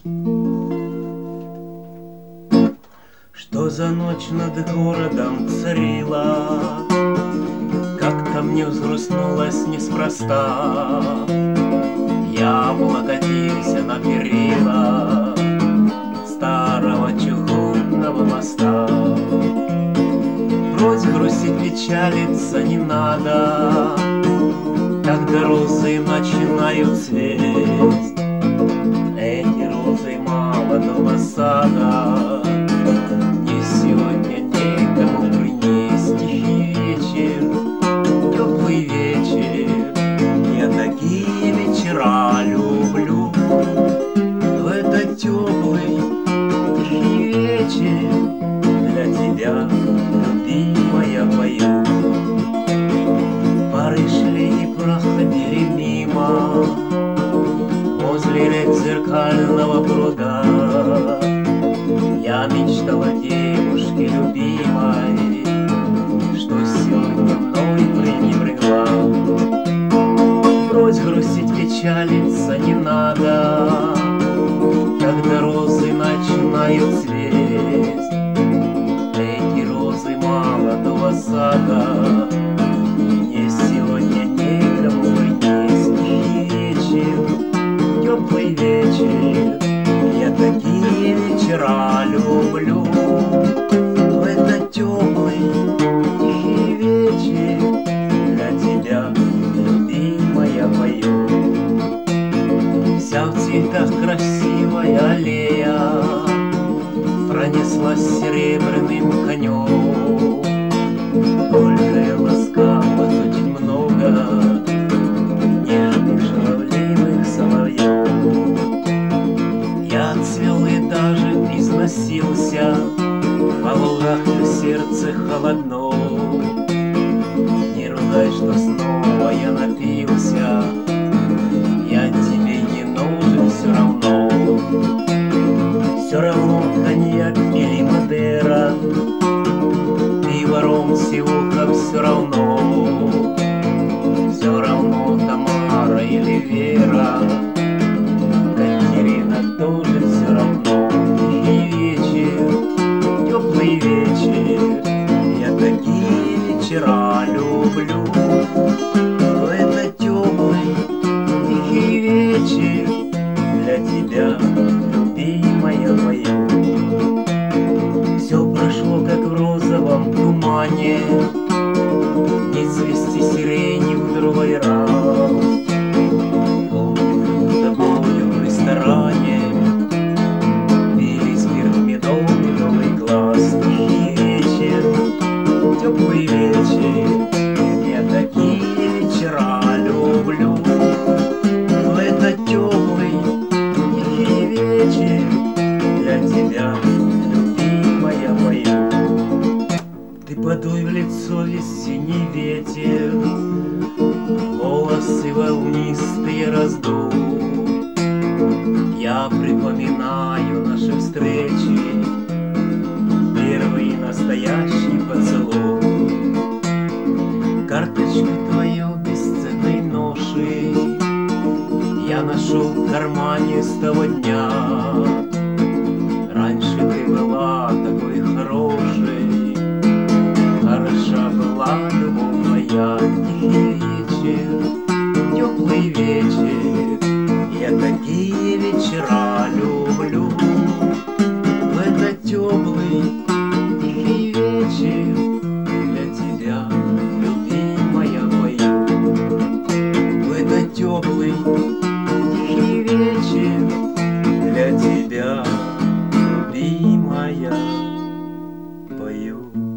Что за ночь над городом царила, как-то мне взгрустнулось неспроста. Я облокотился на перила старого чугунного моста. Брось грустить, печалиться не надо, когда розы начинают цвесть. Эти розы молодого сада мне сегодня некому принести. Вечер, теплый вечер, я такие вечера люблю. В этот теплый тихий вечер для тебя, любимая, пою. Пары шли и проходили мимо возле рек зеркального пруда. Я мечтал о девушке любимой, что сегодня мной пренебрегла. Брось грустить, печалиться не надо, когда розы начинают цвесть. Эти розы молодого сада мне сегодня некому принести. Вечер, теплый вечер, я такие вечера люблю. В этот теплый тихий вечер для тебя, любимая, пою. Вся в цветах красивая аллея пронеслась серебряным конем. Только я ласкала тут много нежных шаловливых соловьев. Я цвел и даже износился, по волнах сердце холодно. Не ругай, что снова я напился, я тебе не нужен все равно. Все равно коньяк или Мадера, пиво, ром, сивуха, все равно. Все равно Тамара или Вера, Катерина тоже все равно. Тихий вечер, теплый вечер, я такие вечера люблю. В этот теплый тихий вечер для тебя, любимая, пою. Все прошло, как в розовом тумане, не цвести сирени в другой раз. Помню, с тобою в ресторане пили спирт, медовый глаз. Тихий вечер, теплый вечер, я такие вечера люблю. В этот теплый тихий вечер для тебя, любимая, пою. Ты подуй в лицо весенний ветер, волосы волнистые раздуй. Я припоминаю наши встречи, первый настоящий поцелуй. Карточку твою бесценной ноши я нашел в кармане с того дня. Раньше ты была такой хорошей, хороша была любовь моя. Тихий вечер, теплый вечер, я такие вечера люблю. В этот теплый тихий вечер для тебя, любимая, пою. В этот теплый тихий вечер для тебя, любимая, пою.